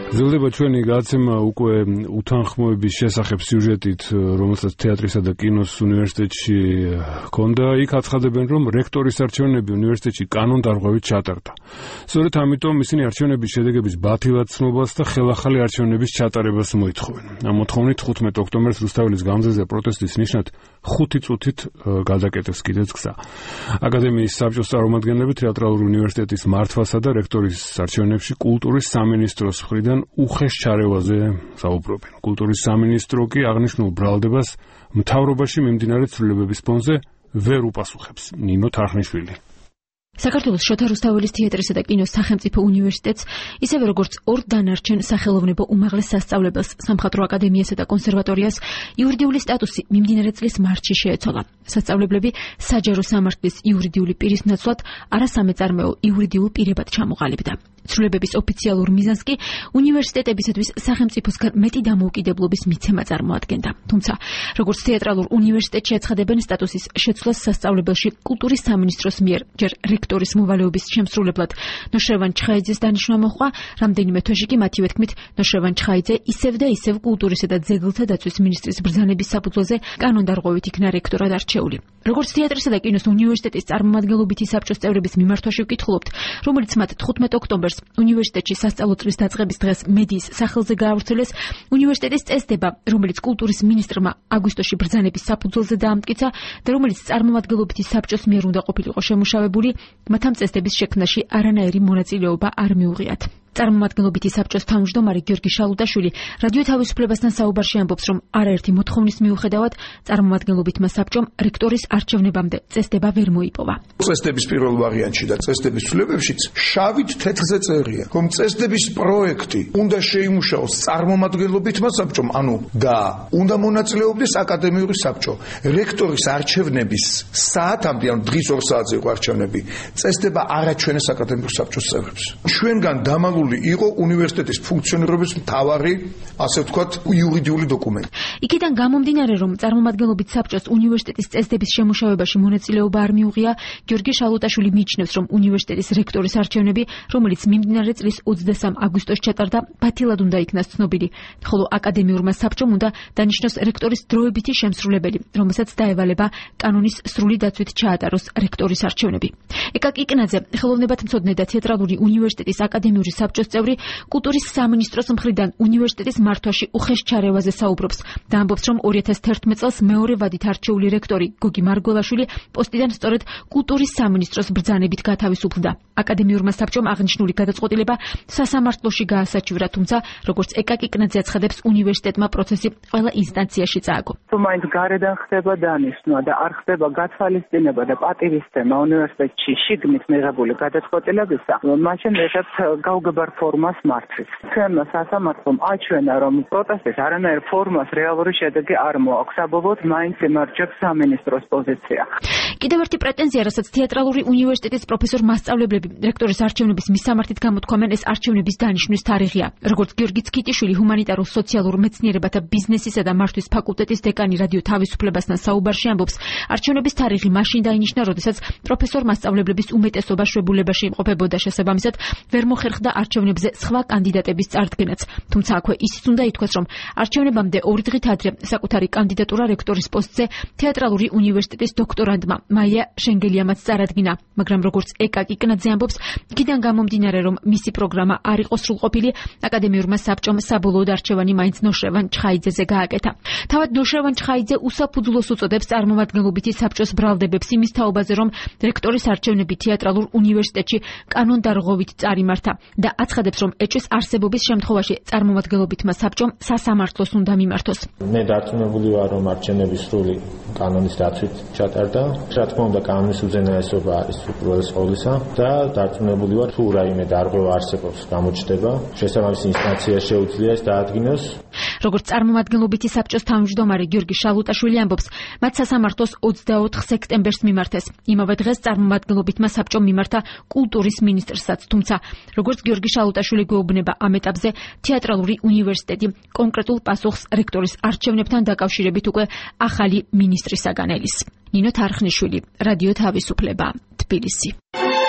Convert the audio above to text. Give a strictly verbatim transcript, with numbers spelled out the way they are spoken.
გრძელდება ჩვენი გადაცემა უკვე უთანხმოების შესახებ სიუჟეტით, რომელსაც თეატრისა და კინოს უნივერსიტეტში ჰქონდა. იქ აცხადებენ, რომ რექტორის არჩევნები უნივერსიტეტში კანონდარღვევით ჩატარდა. სწორედ ამიტომ ისინი არჩევნების შედეგების ბათილად ცნობას და ხელახალი არჩევნების ჩატარებას მოითხოვენ. ამ მოთხოვნით ხუთმეტ ოქტომბერს რუსთაველის გამზაზე პროტესტის ნიშნად ხუთი წუთით გადაკეტეს კიდეც გზა. აკადემიის საბჭოს წარმომადგენლები თეატრალური უნივერსიტეტის მართვასა და რექტორის არჩევნებში კულტურის სამინისტროს მხრიდან უხეშ ჩარევაზე საუბრობენ. კულტურის სამინისტრო კი აღნიშნულ ბრალდებას მთავრობაში მიმდინარე ცვლილებების ფონზე ვერ უპასუხებს. ნინო თარხნიშვილი. საქართველოს შოთა რუსთაველის თეატრისა და კინოს სახელმწიფო უნივერსიტეტს, ისევე როგორც ორ დანარჩენ სახელოვნებო უმაღლეს სასწავლებელს, სამხატვრო აკადემიასა და კონსერვატორიას იურიდიული სტატუსი მიმდინარე წლის მარტში შეეცვალა. სასწავლებლები საჯარო სამართლის იურიდიული პირის ნაცვლად არასამეწარმეო იურიდიულ პირებად ჩამოყალიბდა. ცვლილებების ოფიციალურ მიზანს კი უნივერსიტეტებისათვის სახელმწიფოსგან მეტი დამოუკიდებლობის მიცემა წარმოადგენდა. თუმცა, როგორც თეატრალურ უნივერსიტეტში აცხადებენ, სტატუსის შეცვლას სასწავლებელში კულტურის სამინისტროს მიერ ჯერ რექტორის მოვალეობის შემსრულებლად ნოშევან ჩხაიძეს დანიშვნა მოჰყვა, რამდენიმე თვეში კი მათივე თქმით ნოშევან ჩხაიძე ისევ და ისევ კულტურისა და ძეგლთა დაცვის მინისტრის ბრძანების საფუძველზე კანონდარღვევით იქნა რექტორად არჩეული. როგორც თეატრისა და კინოს უნივერსიტეტის წარმომადგენლობითი საბჭოს წევრების მიმართვაში ვკითხულობთ, რომელიც მათ თხუთმეტ ოქტომბერს უნივერსიტეტში სასწავლო წლის დაწყების დღეს მედიის სახელზე გაავრცელეს, უნივერსიტეტის წესდება, რომელიც კულტურის მინისტრმა აგვისტოში ბრძანების საფუძველზე დაამტკიცა და რომელიც წარმომადგენლობითი საბჭოს მიერ უნდა ყოფილიყო შემუშავებული, მათ ამ წესდების შექმნაში არანაირი მონაწილეობა არ მიუღიათ. წარმომადგენლობითი საბჭოს თავმჯდომარე გიორგი შალუტაშვილი რადიო თავისუფლებასთან საუბარში ამბობს, რომ არაერთი მოთხოვნის მიუხედავად წარმომადგენლობითმა საბჭომ რექტორის არჩევნებამდე წესდება ვერ მოიპოვა. წესდების პირველ ვარიანტში და წესდების ცვლილებებშიც შავით თეთრზე წერია, რომ წესდების პროექტი უნდა შეიმუშაოს წარმომადგენლობითმა საბჭომ, ანუ და უნდა მონაწილეობდეს აკადემიური საბჭო. რექტორის არჩევნების საათამდე, ანუ დღის ორ საათზე იყო არჩევნები, წესდება არაჩვენეს აკადემიურ საბჭოს წევრებს. ჩვენგან დამალული იყო უნივერსიტეტის ფუნქციონირების მთავარი, ასე ვთქვათ, იურიდიული დოკუმენტი. იქიდან გამომდინარე, რომ წარმომადგენლობით საბჭოს უნივერსიტეტის წესდების შემუშავებაში მონაწილეობა არ მიუღია, გიორგი შალუტაშვილი მიიჩნევს, რომ უნივერსიტეტის რექტორის არჩევნები, რომელიც მიმდინარე წლის ოცდასამ აგვისტოს ჩატარდა, ბათილად უნდა იქნას ცნობილი, ხოლო აკადემიურმა საბჭომ უნდა დანიშნოს რექტორის დროებითი შემსრულებელი, რომელსაც დაევალება კანონის სრული დაცვით ჩაატაროს რექტორის არჩევნები. ეკა კიკნაძე, ხელოვნებათმცოდნე და თეატრალური უნივერსიტეტის აკადემიური საბჭოს წევრი, კულტურის სამინისტროს მხრიდან უნივერსიტეტის მართვაში უხეშ ჩარევაზე საუბრობს და ამბობს, რომ ორი ათას თერთმეტ წელს მეორე ვადით არჩეული რექტორი გოგი მარგველაშვილი პოსტიდან სწორედ კულტურის სამინისტროს ბრძანებით გათავისუფლდა. აკადემიურმა საბჭომ აღნიშნული გადაწყვეტილება სასამართლოში გაასაჩივრა, თუმცა, როგორც ეკა კიკნაძე აცხადებს, უნივერსიტეტმა პროცესი ყველა ინსტანციაში წააგო. თუ მაინც გარედან ხდება დანიშვნა და არ ხდება გათვალისწინება და პატივისცემა უნივერსიტეტში შიგნით მიღებული გადაწყვეტილებისა, მაშინ ეხებს გაუგებარ ფორმას მართვის. ჩვენმა სასამართლომ აჩვენა, რომ პროტესტის არანაირ ფორმას რეალური შედეგი არ მოაქვს, საბოლოოდ მაინც იმარჯვებს სამინისტროს პოზიცია. კიდევ ერთი პრეტენზია, რასაც თეატრალური უნივერსიტეტის პროფესორ მასწავლებლები რექტორის არჩევნების მისამართით გამოთქვამენ, ეს არჩევნების დანიშვნის თარიღია. როგორც გიორგი ცქიტიშვილი, ჰუმანიტარულ სოციალურ მეცნიერებათა ბიზნესისა და მართვის ფაკულტეტის დეკანი რადიო თავისუფლებასთან საუბარში ამბობს, არჩევნების თარიღი მაშინ დაინიშნა, როდესაც პროფესორ მასწავლებლების უმეტესობა შვებულებაში იმყოფებოდა, შესაბამისად ვერ მოხერხდა არჩევნებზე სხვა კანდიდატების წარდგენაც. თუმცა აქვე ისიც უნდა ითქვას, რომ არჩევნებამდე ორი დღით ადრე საკუთარი კანდიდატურა რექტორის პოსტზე თეატრალური უნივერსიტეტის დოქტორანტმა მაია შენგელიამაც წარადგინა, მაგრამ როგორც ეკა კიკნაძე ამბობს, იქიდან გამომდინარე, რომ მისი პროგრამა არ იყო სრულყოფილი, აკადემიურმა საბჭომ საბოლოოდ არჩევანი მაინც ნოშევან ჩხაიძეზე გააკეთა. თავად ნოშევან ჩხაიძე უსაფუძვლოს უწოდებს წარმომადგენლობითი საბჭოს ბრალდებებს იმის თაობაზე, რომ რექტორის არჩევნები თეატრალურ უნივერსიტეტში კანონდარღვევით წარიმართა და აცხადებს, რომ ეჭვის არსებობის შემთხვევაში წარმომადგენლობითმა საბჭომ სასამართლოს უნდა მიმართოს. მე დარწმუნებული ვარ, რომ არჩევნების სრული კანონის დაცვით ჩატარდა. რა თქმა უნდა, კანონის უზენაესობა არის უპირველეს ყოვლისა და დარწმუნებული ვარ, თუ რაიმე დარღვევა არსებობს, გამოჩნდება, შესაბამისი ინსტანცია შეუძლია ეს დაადგინოს. როგორც წარმომადგენლობითი საბჭოს თავმჯდომარე გიორგი შალუტაშვილი ამბობს, მათ სასამართლოს ოცდაოთხ სექტემბერს მიმართეს. იმავე დღეს წარმომადგენლობითმა საბჭომ მიმართა კულტურის მინისტრსაც, თუმცა, როგორც გიორგი შალუტაშვილი გვეუბნება, ამ ეტაპზე თეატრალური უნივერსიტეტი კონკრეტულ პასუხს რექტორის არჩევნებთან დაკავშირებით უკვე ახალი მინისტრისაგან ელის. ნინო თარხნიშვილი, რადიო თავისუფლება, თბილისი.